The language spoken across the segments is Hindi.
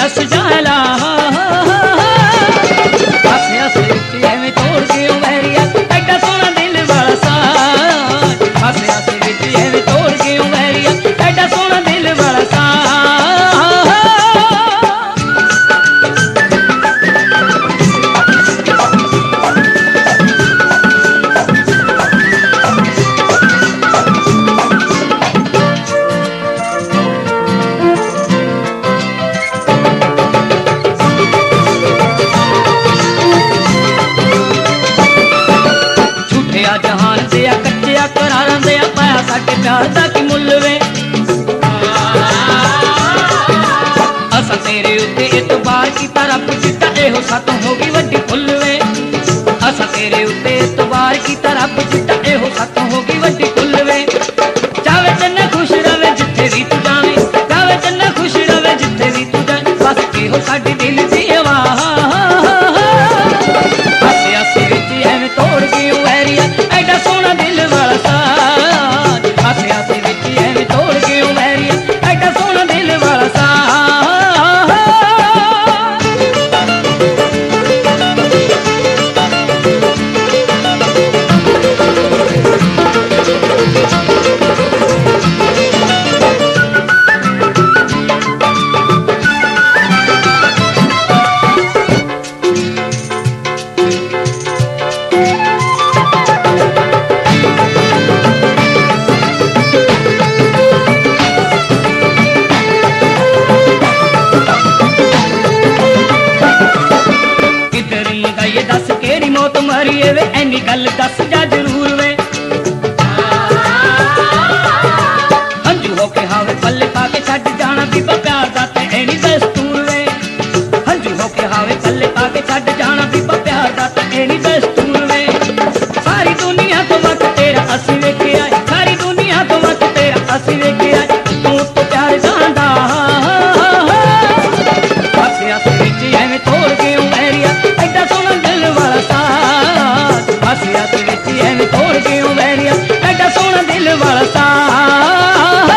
हस जाला हसे हसे विच एवें तोड़ के ओ वैरिया एडा सोहना दिल वाला साथ हसे हसे विच एवें तोड़ के ओ वैरिया एडा सोहना दिल वाला साथ जहान दिया कच्चिया करारां दिया पाया साडे प्यार दा की मुल वे असां तेरे उत्ते एतबार कीता रब चिट्टा एहो सातों होगी वड्डी फुल वे असां तेरे उत्ते एतबार कीता रब चिट्टा एहो सातों होगी वड्डी फुल वे जावे चन्ना खुश रवे जिथे भी तू जावे जावे चन्ना खुश रवे जिथे भी तू जावे बस एहो साडे दिल दी आवाज़ हसे हसे विच एवें तोड़ के ओ वैरिया एडा सोहना दिल वाला साथ हसे हसे विच एवें तोड़ के ओ वैरिया एडा सोहना दिल वाला साथ मौत मरिए वे एनी गल दस जा जरूर वे हंजू होके हावे पल्ले पाके छड्ड जाना बीबा प्यार दा ते एनी दस्तूर वे हंजू होके हावे पल्ले पाके छड्ड जाना बीबा प्यार दा ते एनी दस्तूर वे सारी दुनिया तो वक्त तेरा असी वेखे आए सारी दुनिया तो वक्त तेरा असी वेखे आए तू तो प्यार जांदा हसे हसे विच एवें तोड़ के ओ वैरिया एडा सोहना दिल वाला साथ हसे हसे विच एवें तोड़ के ओ वैरिया एडा सोहना दिल वाला साथ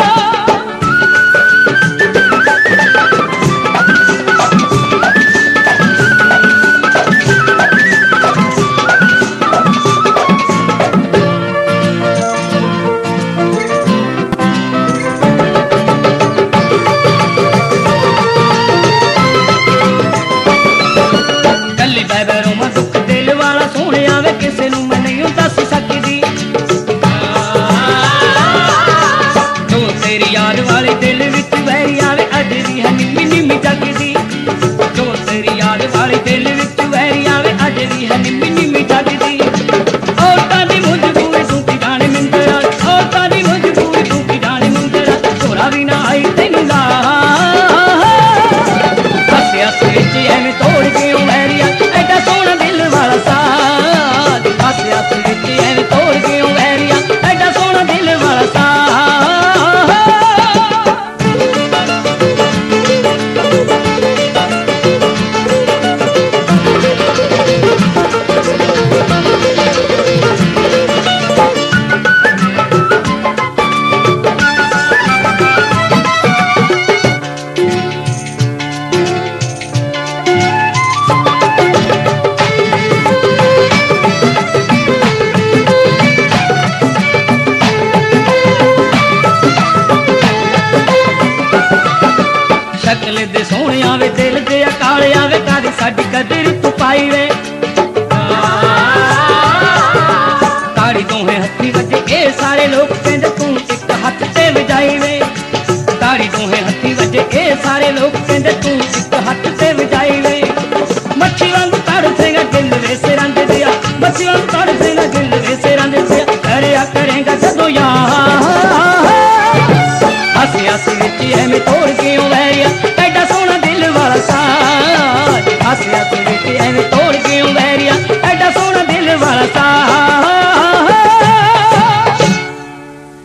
साडी कदर तू पाई वे ताड़ी दोहे हथी वजे ए सारे लोग कहंदे तू एक हथ ते वजाई वे ताड़ी दोहे हथी वजे ए सारे लोग कहंदे तू एक हथ ते वजाई वे मच्छी वांग तड़फेगा दिल वे सिरां दे दिया मच्छी वांग तड़फेगा दिल वे सिरां दे दिया करया करेगा जदों यार